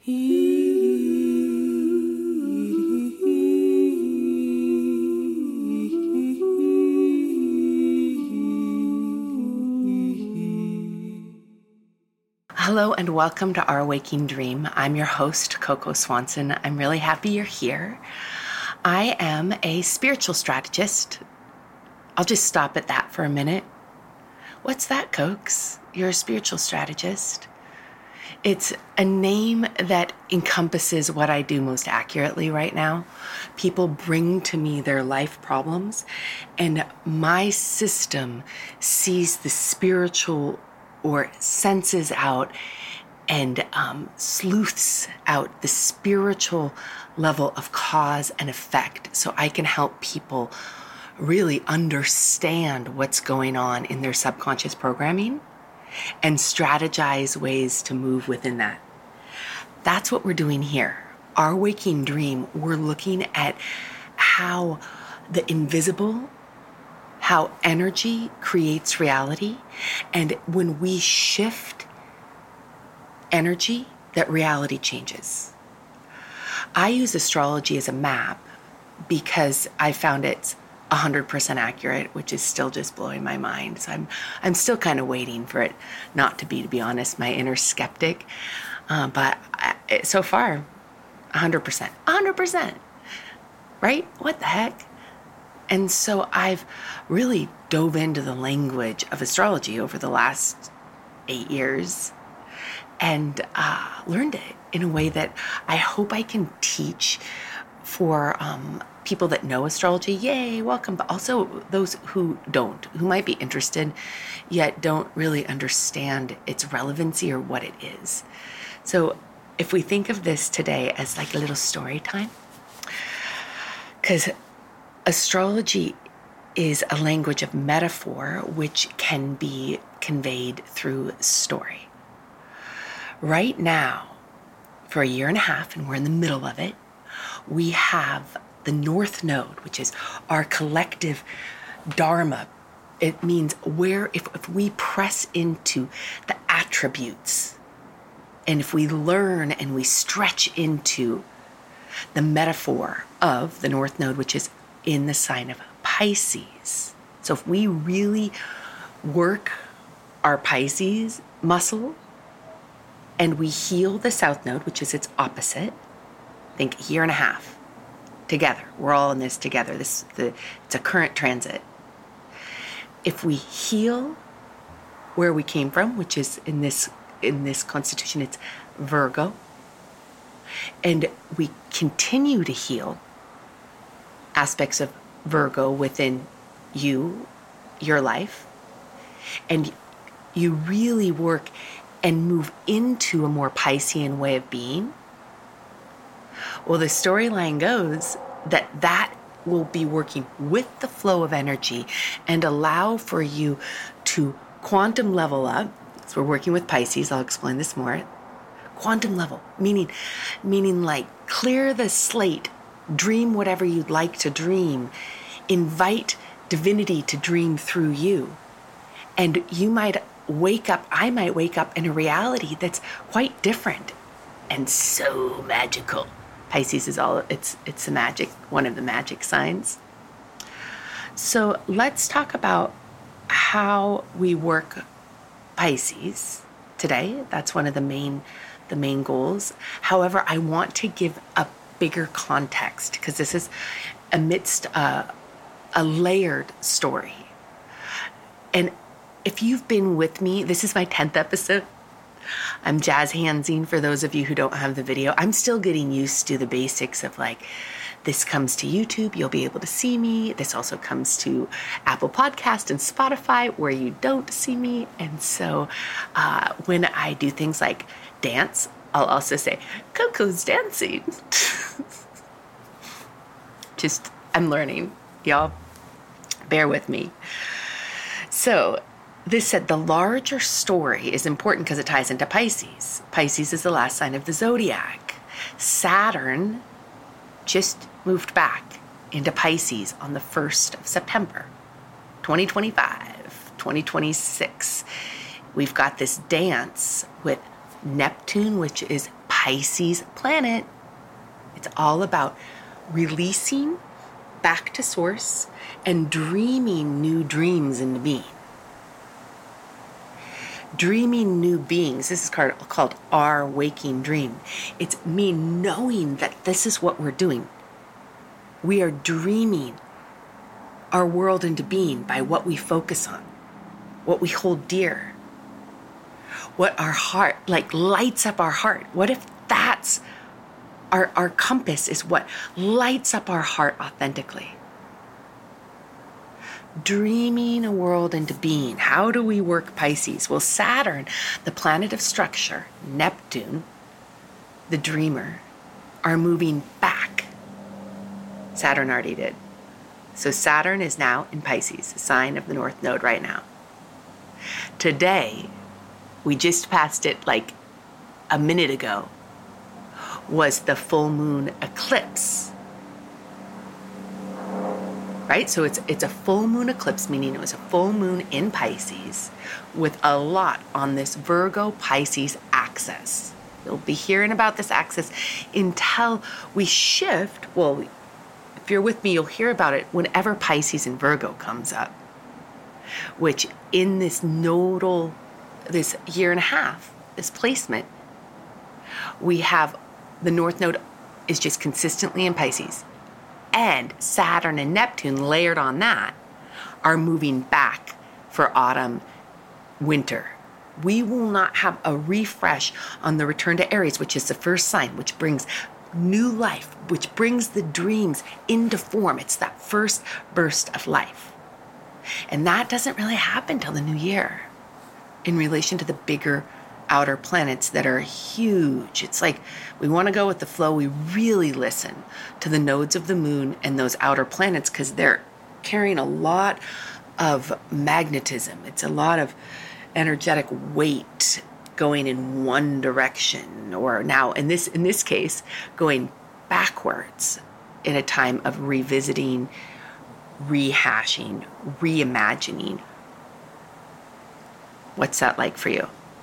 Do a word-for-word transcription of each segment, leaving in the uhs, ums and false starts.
Hello and welcome to Our Waking Dream. I'm your host, Coco Swanson. I'm really happy you're here. I am a spiritual strategist. I'll just stop at that for a minute. What's that, Cokes? You're a spiritual strategist. It's a name that encompasses what I do most accurately right now. People bring to me their life problems, and my system sees the spiritual or senses out and um, sleuths out the spiritual level of cause and effect so I can help people really understand what's going on in their subconscious programming and strategize ways to move within that. That's what we're doing here. Our Waking Dream, we're looking at how the invisible, how energy creates reality, and when we shift energy, that reality changes. I use astrology as a map because I found it's one hundred percent accurate, which is still just blowing my mind. So I'm I'm still kind of waiting for it not to be, to be honest, my inner skeptic. Uh, but I, so far, one hundred percent. one hundred percent. Right? What the heck? And so I've really dove into the language of astrology over the last eight years and uh, learned it in a way that I hope I can teach for um, people that know astrology. Yay, welcome. But also those who don't, who might be interested, yet don't really understand its relevancy or what it is. So if we think of this today as like a little story time, because astrology is a language of metaphor which can be conveyed through story. Right now, for a year and a half, and we're in the middle of it, we have the North Node, which is our collective Dharma. It means where, if, if we press into the attributes, and if we learn and we stretch into the metaphor of the North Node, which is in the sign of Pisces. So if we really work our Pisces muscle and we heal the South Node, which is its opposite, think a year and a half together. We're all in this together. This the it's a current transit. If we heal where we came from, which is in this in this constitution, it's Virgo, and we continue to heal aspects of Virgo within you, your life, and you really work and move into a more Piscean way of being, well, the storyline goes that that will be working with the flow of energy and allow for you to quantum level up. So we're working with Pisces. I'll explain this more. Quantum level, meaning, meaning like clear the slate, dream whatever you'd like to dream, invite divinity to dream through you. And you might wake up, I might wake up in a reality that's quite different and so magical. Pisces is all, it's it's a magic, one of the magic signs. So let's talk about how we work Pisces today. That's one of the main the main goals. However, I want to give a bigger context because this is amidst a, a layered story. And if you've been with me, this is my tenth episode. I'm jazz handsing for those of you who don't have the video. I'm still getting used to the basics of like, this comes to YouTube, you'll be able to see me. This also comes to Apple Podcast and Spotify where you don't see me. And so uh, when I do things like dance, I'll also say, Coco's dancing. Just, I'm learning. Y'all, bear with me. So this said, the larger story is important because it ties into Pisces. Pisces is the last sign of the zodiac. Saturn just moved back into Pisces on the first of September, twenty twenty-five, twenty twenty-six. We've got this dance with Neptune, which is Pisces planet. It's all about releasing back to source and dreaming new dreams into being. Dreaming new beings. This is called our waking dream. It's me knowing that this is what we're doing. We are dreaming our world into being by what we focus on, what we hold dear, what our heart, like lights up our heart. What if that's our, our compass is what lights up our heart authentically? Dreaming a world into being. How do we work Pisces? Well, Saturn, the planet of structure, Neptune, the dreamer, are moving back. Saturn already did. So Saturn is now in Pisces, a sign of the North Node right now. Today, we just passed it like a minute ago, was the full moon eclipse. Right? So it's it's a full moon eclipse, meaning it was a full moon in Pisces with a lot on this Virgo Pisces axis. You'll be hearing about this axis until we shift. Well, if you're with me, you'll hear about it whenever Pisces and Virgo comes up, which in this nodal, this year and a half, this placement, we have the North Node is just consistently in Pisces. And Saturn and Neptune layered on that are moving back for autumn, winter. We will not have a refresh on the return to Aries, which is the first sign, which brings new life, which brings the dreams into form. It's that first burst of life. And that doesn't really happen till the new year in relation to the bigger outer planets that are huge. It's like we want to go with the flow. We really listen to the nodes of the moon and those outer planets because they're carrying a lot of magnetism. It's a lot of energetic weight going in one direction, or now in this in this case going backwards in a time of revisiting, rehashing, reimagining. What's that like for you?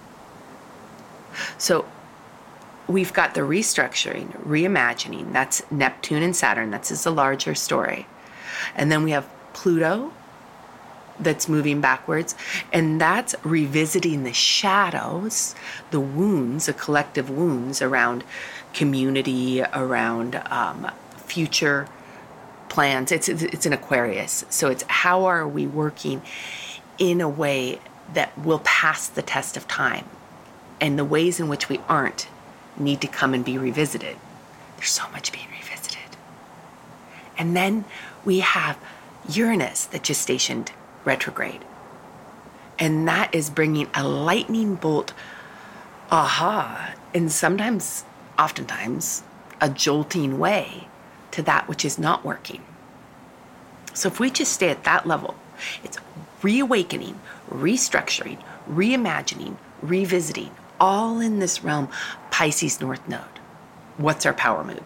So we've got the restructuring, reimagining. That's Neptune and Saturn. That's just a larger story. And then we have Pluto that's moving backwards. And that's revisiting the shadows, the wounds, the collective wounds around community, around um, future plans. It's, it's an Aquarius. So it's how are we working in a way that will pass the test of time? And the ways in which we aren't need to come and be revisited. There's so much being revisited. And then we have Uranus that just stationed retrograde. And that is bringing a lightning bolt, aha, and sometimes, oftentimes, a jolting way to that which is not working. So if we just stay at that level, it's reawakening, restructuring, reimagining, revisiting, all in this realm, Pisces North Node. What's our power move?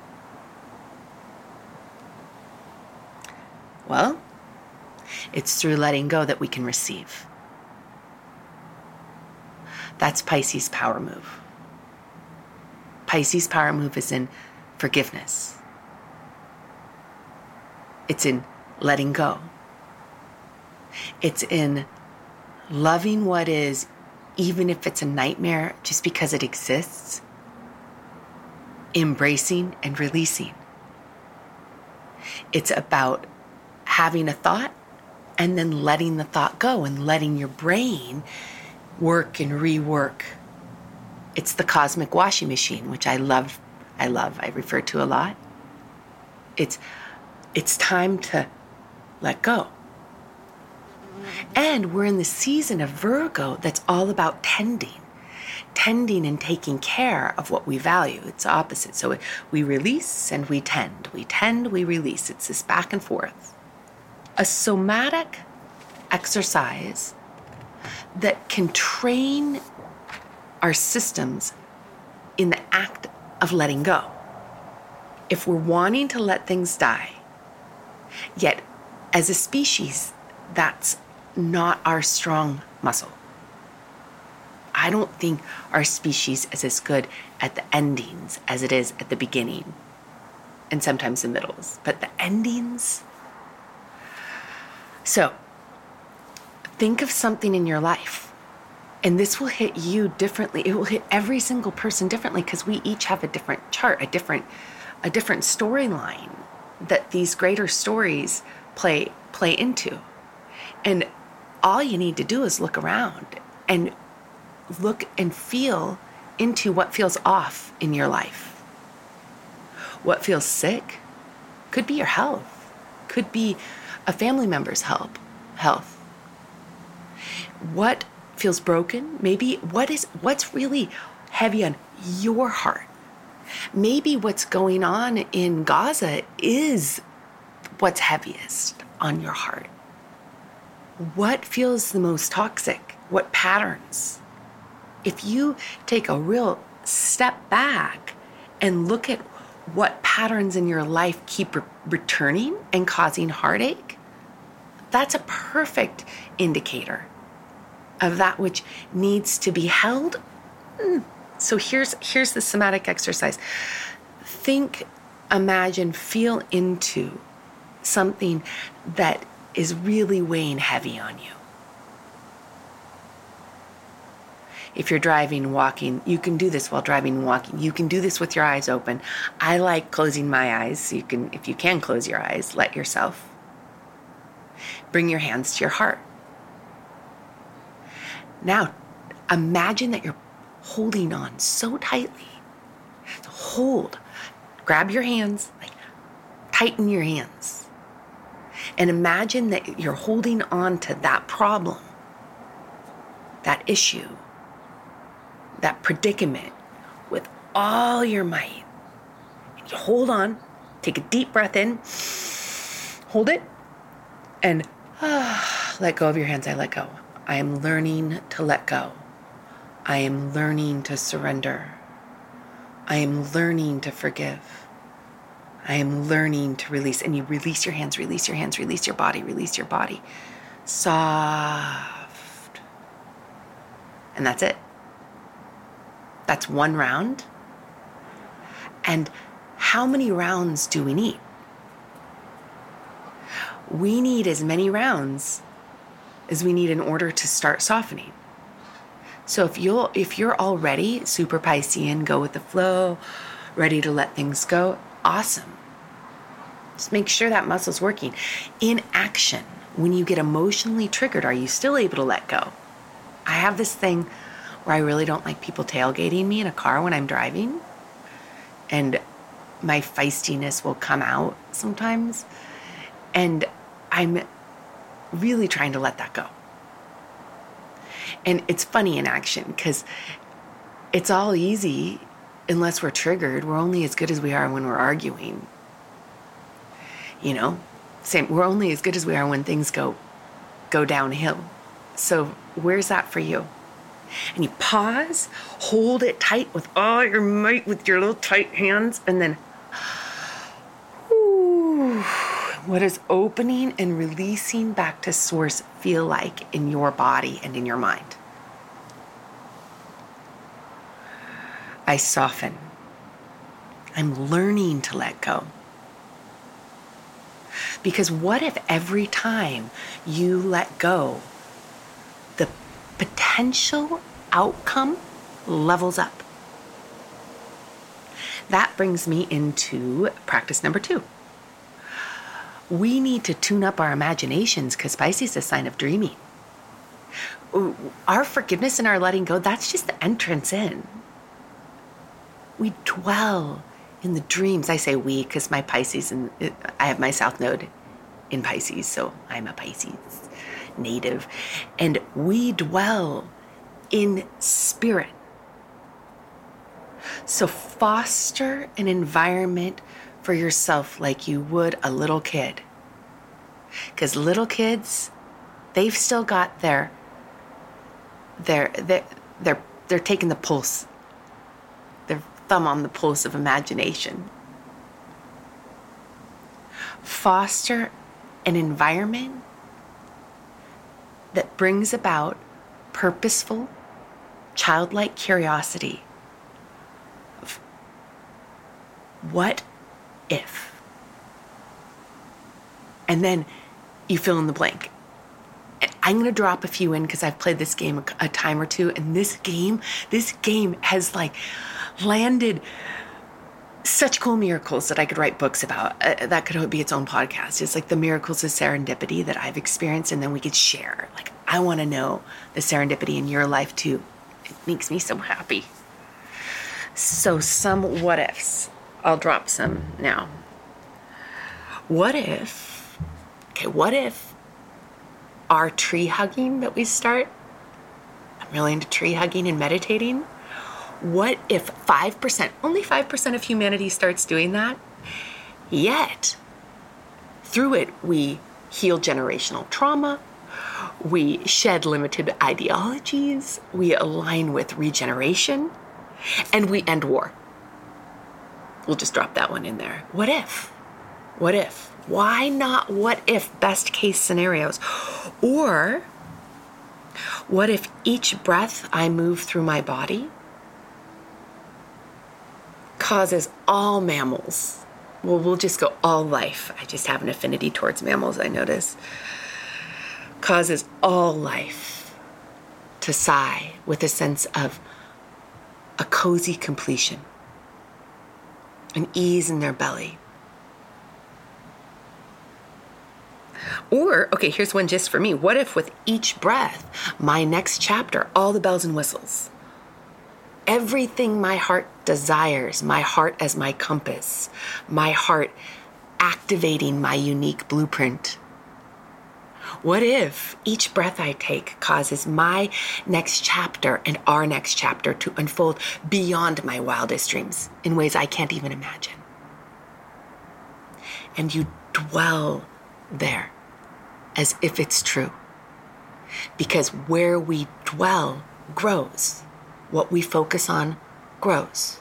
Well, it's through letting go that we can receive. That's Pisces power move. Pisces power move is in forgiveness. It's in letting go. It's in loving what is, even if it's a nightmare, just because it exists, embracing and releasing. It's about having a thought and then letting the thought go and letting your brain work and rework. It's the cosmic washing machine, which I love, I love, I refer to a lot. It's, it's time to let go. And we're in the season of Virgo that's all about tending, tending and taking care of what we value. It's opposite. So we release and we tend. We tend, we release. It's this back and forth. A somatic exercise that can train our systems in the act of letting go. If we're wanting to let things die, yet as a species, that's not our strong muscle. I don't think our species is as good at the endings as it is at the beginning and sometimes the middles, but the endings. So think of something in your life, and this will hit you differently. It will hit every single person differently because we each have a different chart, a different, a different storyline that these greater stories play play into. And all you need to do is look around and look and feel into what feels off in your life. What feels sick could be your health, could be a family member's help, health. What feels broken? Maybe what is what's really heavy on your heart? Maybe what's going on in Gaza is what's heaviest on your heart. What feels the most toxic? What patterns? If you take a real step back and look at what patterns in your life keep re- returning and causing heartache, that's a perfect indicator of that which needs to be held. So here's here's the somatic exercise. Think, imagine, feel into something that is really weighing heavy on you. If you're driving, walking, you can do this while driving and walking. You can do this with your eyes open. I like closing my eyes. So you can, if you can close your eyes, let yourself. Bring your hands to your heart. Now, imagine that you're holding on so tightly. So hold, grab your hands, like tighten your hands. And imagine that you're holding on to that problem, that issue, that predicament with all your might. And you hold on, take a deep breath in, hold it, and ah, let go of your hands. I let go. I am learning to let go. I am learning to surrender. I am learning to forgive. I am learning to release. And you release your hands, release your hands, release your body, release your body. Soft. And that's it. That's one round. And how many rounds do we need? We need as many rounds as we need in order to start softening. So if you'll if you're already super Piscean, go with the flow, ready to let things go, awesome. Just make sure that muscle's working. In action, when you get emotionally triggered, are you still able to let go? I have this thing where I really don't like people tailgating me in a car when I'm driving, and my feistiness will come out sometimes, and I'm really trying to let that go. And it's funny in action because it's all easy unless we're triggered. We're only as good as we are when we're arguing. You know, same. We're only as good as we are when things go go downhill. So where's that for you? And you pause, hold it tight with all your might with your little tight hands, and then whew, what does opening and releasing back to source feel like in your body and in your mind? I soften. I'm learning to let go. Because what if every time you let go, the potential outcome levels up? That brings me into practice number two. We need to tune up our imaginations because Pisces is a sign of dreaming. Our forgiveness and our letting go, that's just the entrance in. We dwell in the dreams. I say we because my Pisces, and I have my South Node in Pisces, so I'm a Pisces native. And we dwell in spirit. So foster an environment for yourself like you would a little kid. Because little kids, they've still got their, their, their, they're, they're taking the pulse, their thumb on the pulse of imagination. Foster an environment that brings about purposeful childlike curiosity of what if? And then you fill in the blank. I'm going to drop a few in because I've played this game a, a time or two. And this game, this game has like landed such cool miracles that I could write books about. Uh, that could be its own podcast. It's like the miracles of serendipity that I've experienced, and then we could share. Like, I want to know the serendipity in your life too. It makes me so happy. So some what ifs. I'll drop some now. What if, okay, what if our tree hugging that we start, I'm really into tree hugging and meditating. What if five percent, only five percent of humanity starts doing that? Yet, through it, we heal generational trauma, we shed limited ideologies, we align with regeneration, and we end war. We'll just drop that one in there. What if? What if? Why not what if best case scenarios? Or what if each breath I move through my body causes all mammals, well, we'll just go all life. I just have an affinity towards mammals, I notice. Causes all life to sigh with a sense of a cozy completion, an ease in their belly. Or, okay, here's one just for me. What if with each breath, my next chapter, all the bells and whistles, everything my heart desires, my heart as my compass, my heart activating my unique blueprint. What if each breath I take causes my next chapter and our next chapter to unfold beyond my wildest dreams in ways I can't even imagine? And you dwell there as if it's true. Because where we dwell grows. What we focus on grows.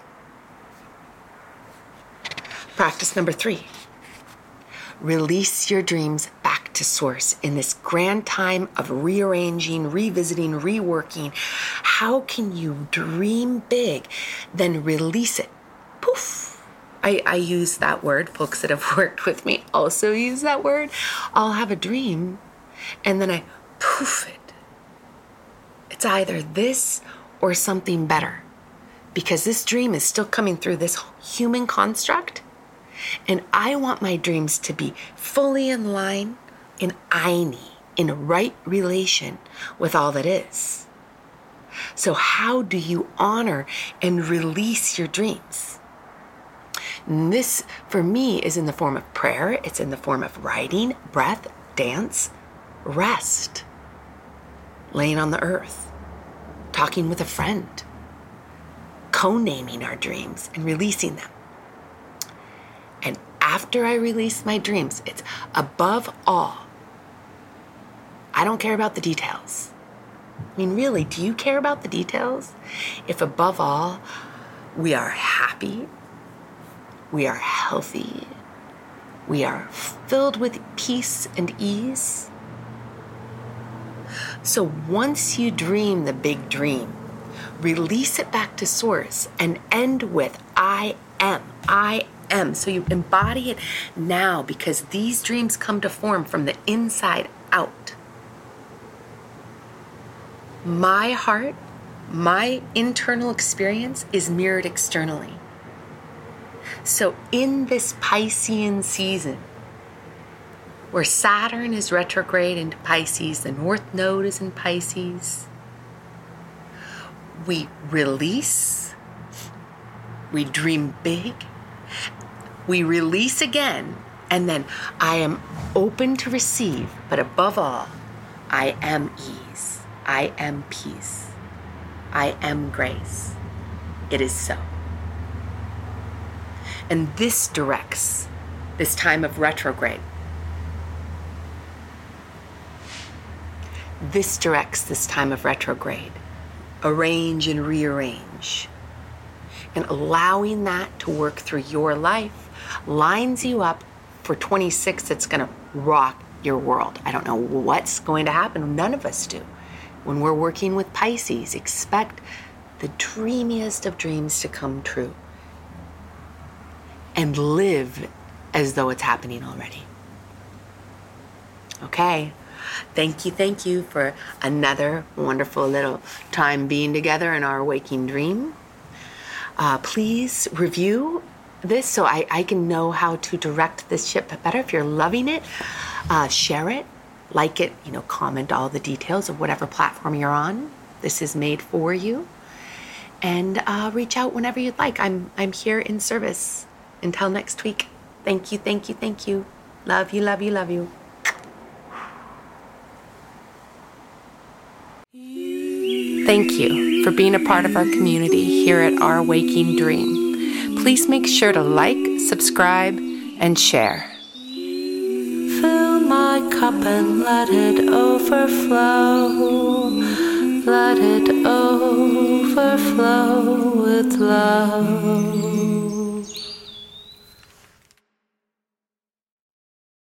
Practice number three. Release your dreams back to source in this grand time of rearranging, revisiting, reworking. How can you dream big, then release it? Poof. I, I use that word. Folks that have worked with me also use that word. I'll have a dream, and then I poof it. It's either this or something better, because this dream is still coming through this human construct, and I want my dreams to be fully in line, in aini, in right relation with all that is. So how do you honor and release your dreams? And this, for me, is in the form of prayer. It's in the form of writing, breath, dance, rest, laying on the earth, talking with a friend, co-naming our dreams and releasing them. And after I release my dreams, it's above all, I don't care about the details. I mean, really, do you care about the details? If above all, we are happy, we are healthy, we are filled with peace and ease. So once you dream the big dream, release it back to source and end with I am. I am. So you embody it now, because these dreams come to form from the inside out. My heart, my internal experience is mirrored externally. So in this Piscean season, where Saturn is retrograde into Pisces, the North Node is in Pisces, we release, we dream big, we release again, and then I am open to receive, but above all, I am ease, I am peace, I am grace. It is so. And this directs this time of retrograde. This directs this time of retrograde. Arrange and rearrange. And allowing that to work through your life lines you up for twenty-six that's going to rock your world. I don't know what's going to happen. None of us do. When we're working with Pisces, expect the dreamiest of dreams to come true and live as though it's happening already. Okay. Thank you, thank you for another wonderful little time being together in our waking dream. Uh, please review this so I, I can know how to direct this ship better. If you're loving it, uh, share it, like it, you know, comment all the details of whatever platform you're on. This is made for you. And uh, reach out whenever you'd like. I'm I'm here in service. Until next week. Thank you, thank you, thank you. Love you, love you, love you. Thank you for being a part of our community here at Our Waking Dream. Please make sure to like, subscribe, and share. Fill my cup and let it overflow. Let it overflow with love.